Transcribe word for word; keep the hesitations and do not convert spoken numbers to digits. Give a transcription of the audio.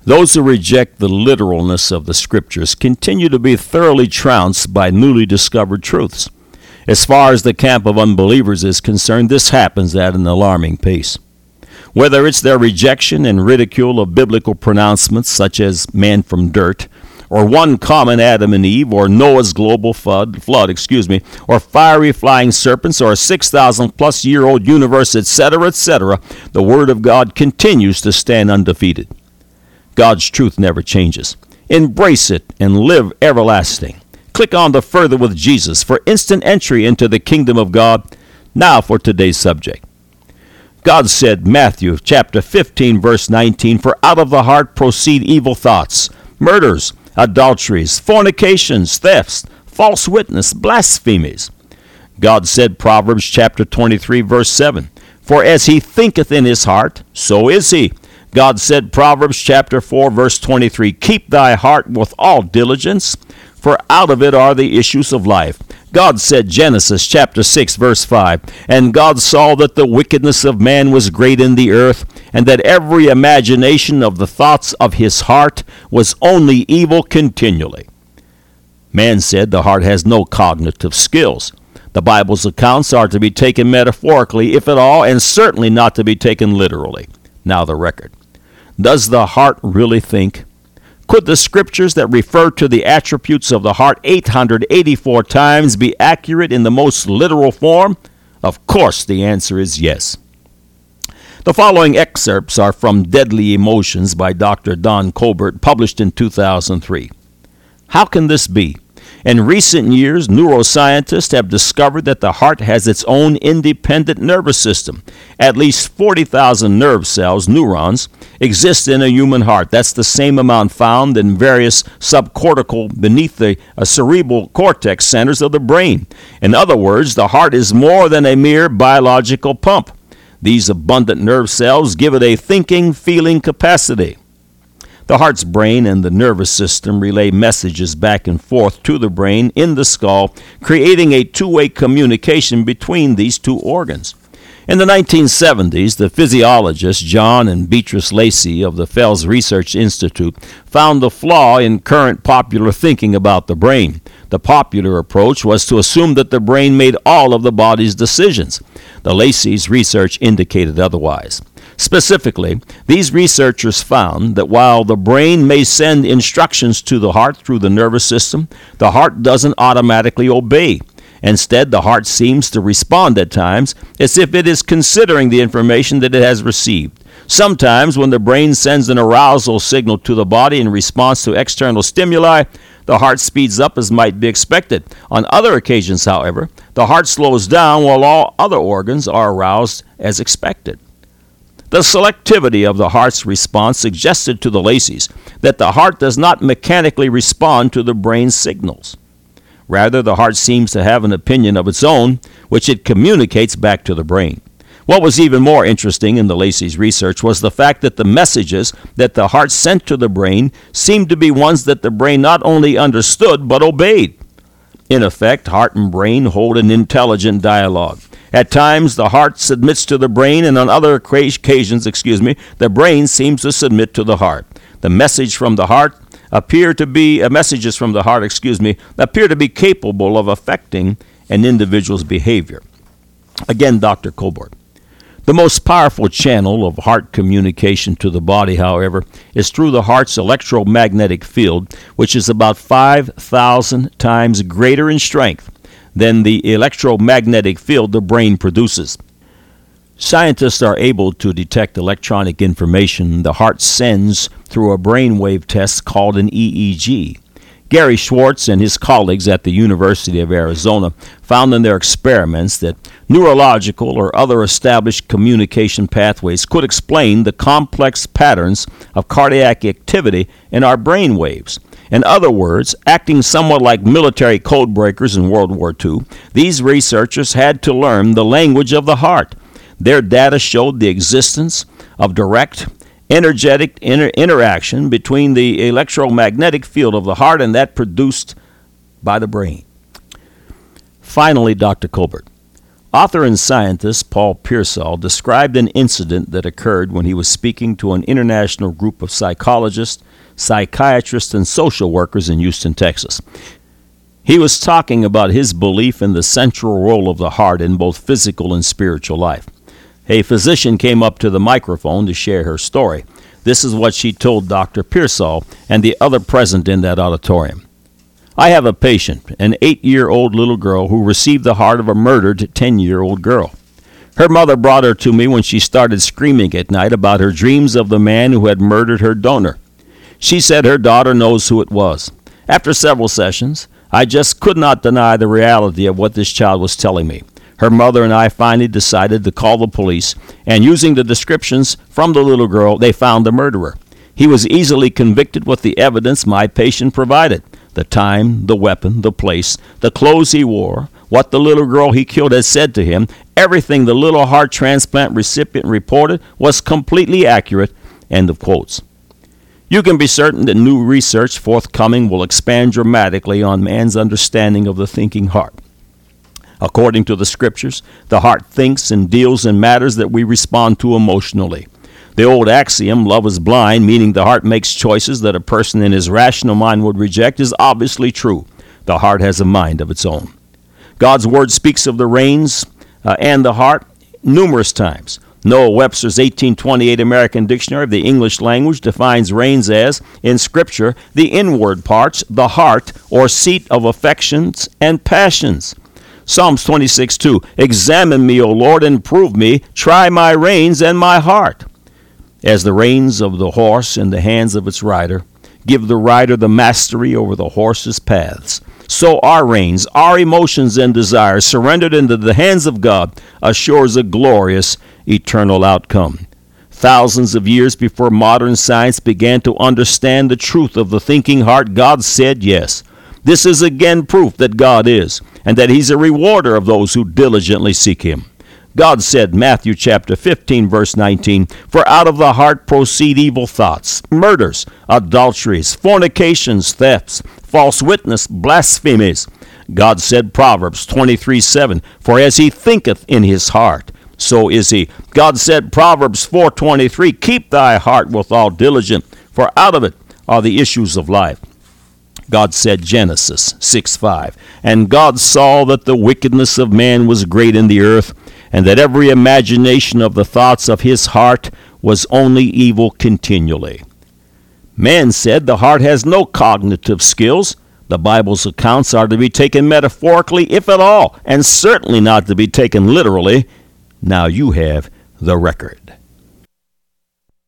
Those who reject the literalness of the Scriptures continue to be thoroughly trounced by newly discovered truths. As far as the camp of unbelievers is concerned, this happens at an alarming pace. Whether it's their rejection and ridicule of biblical pronouncements such as man from dirt, or one common Adam and Eve, or Noah's global flood, flood, excuse me, or fiery flying serpents, or a six thousand plus year old universe, et cetera, et cetera, the Word of God continues to stand undefeated. God's truth never changes. Embrace it and live everlasting. Click on the Further with Jesus for instant entry into the kingdom of God. Now for today's subject. God said, Matthew chapter fifteen, verse nineteen, "For out of the heart proceed evil thoughts, murders, adulteries, fornications, thefts, false witness, blasphemies." God said, Proverbs chapter twenty-three, verse seven, "For as he thinketh in his heart, so is he." God said, Proverbs chapter four, verse twenty-three, "Keep thy heart with all diligence, for out of it are the issues of life." God said, Genesis chapter six, verse five, "And God saw that the wickedness of man was great in the earth, and that every imagination of the thoughts of his heart was only evil continually." Man said the heart has no cognitive skills. The Bible's accounts are to be taken metaphorically, if at all, and certainly not to be taken literally. Now the record. Does the heart really think? Could the scriptures that refer to the attributes of the heart eight hundred eighty-four times be accurate in the most literal form? Of course, the answer is yes. The following excerpts are from Deadly Emotions by Doctor Don Colbert, published in two thousand three. How can this be? In recent years, neuroscientists have discovered that the heart has its own independent nervous system. At least forty thousand nerve cells, neurons, exist in a human heart. That's the same amount found in various subcortical beneath the uh, cerebral cortex centers of the brain. In other words, the heart is more than a mere biological pump. These abundant nerve cells give it a thinking, feeling capacity. The heart's brain and the nervous system relay messages back and forth to the brain in the skull, creating a two-way communication between these two organs. In the nineteen seventies, the physiologists John and Beatrice Lacey of the Fels Research Institute found a flaw in current popular thinking about the brain. The popular approach was to assume that the brain made all of the body's decisions. The Lacey's research indicated otherwise. Specifically, these researchers found that while the brain may send instructions to the heart through the nervous system, the heart doesn't automatically obey. Instead, the heart seems to respond at times as if it is considering the information that it has received. Sometimes, when the brain sends an arousal signal to the body in response to external stimuli, the heart speeds up as might be expected. On other occasions, however, the heart slows down while all other organs are aroused as expected. The selectivity of the heart's response suggested to the Laceys that the heart does not mechanically respond to the brain's signals. Rather, the heart seems to have an opinion of its own, which it communicates back to the brain. What was even more interesting in the Lacey's research was the fact that the messages that the heart sent to the brain seemed to be ones that the brain not only understood but obeyed. In effect, heart and brain hold an intelligent dialogue. At times, the heart submits to the brain, and on other occasions, excuse me, the brain seems to submit to the heart. The message from the heart appear to be uh, messages from the heart, excuse me, appear to be capable of affecting an individual's behavior. Again, Doctor Colbert. The most powerful channel of heart communication to the body, however, is through the heart's electromagnetic field, which is about five thousand times greater in strength than the electromagnetic field the brain produces. Scientists are able to detect electronic information the heart sends through a brainwave test called an E E G. Gary Schwartz and his colleagues at the University of Arizona found in their experiments that neurological or other established communication pathways could explain the complex patterns of cardiac activity in our brain waves. In other words, acting somewhat like military code breakers in World War Two, these researchers had to learn the language of the heart. Their data showed the existence of direct, energetic inter- interaction between the electromagnetic field of the heart and that produced by the brain. Finally, Doctor Colbert, Author and scientist Paul Pearsall described an incident that occurred when he was speaking to an international group of psychologists, psychiatrists, and social workers in Houston, Texas. He was talking about his belief in the central role of the heart in both physical and spiritual life. A physician came up to the microphone to share her story. This is what she told Doctor Pearsall and the other present in that auditorium. I have a patient, an eight-year-old little girl who received the heart of a murdered ten-year-old girl. Her mother brought her to me when she started screaming at night about her dreams of the man who had murdered her donor. She said her daughter knows who it was. After several sessions, I just could not deny the reality of what this child was telling me. Her mother and I finally decided to call the police, and using the descriptions from the little girl, they found the murderer. He was easily convicted with the evidence my patient provided. The time, the weapon, the place, the clothes he wore, what the little girl he killed had said to him, everything the little heart transplant recipient reported was completely accurate. End of quotes. You can be certain that new research forthcoming will expand dramatically on man's understanding of the thinking heart. According to the scriptures, the heart thinks and deals in matters that we respond to emotionally. The old axiom, love is blind, meaning the heart makes choices that a person in his rational mind would reject, is obviously true. The heart has a mind of its own. God's word speaks of the reins uh, and the heart numerous times. Noah Webster's eighteen twenty-eight American Dictionary of the English Language defines reins as, in Scripture, the inward parts, the heart, or seat of affections and passions. Psalms twenty-six two, examine me, O Lord, and prove me, try my reins and my heart. As the reins of the horse in the hands of its rider give the rider the mastery over the horse's paths, so our reins, our emotions and desires, surrendered into the hands of God, assures a glorious eternal outcome. Thousands of years before modern science began to understand the truth of the thinking heart, God said yes. This is again proof that God is, and that he's a rewarder of those who diligently seek him. God said, Matthew chapter fifteen, verse nineteen, for out of the heart proceed evil thoughts, murders, adulteries, fornications, thefts, false witness, blasphemies. God said, Proverbs twenty-three seven, for as he thinketh in his heart, so is he. God said, Proverbs four twenty-three, keep thy heart with all diligence, for out of it are the issues of life. God said, Genesis six five, and God saw that the wickedness of man was great in the earth, and that every imagination of the thoughts of his heart was only evil continually. Man said the heart has no cognitive skills. The Bible's accounts are to be taken metaphorically, if at all, and certainly not to be taken literally. Now you have the record.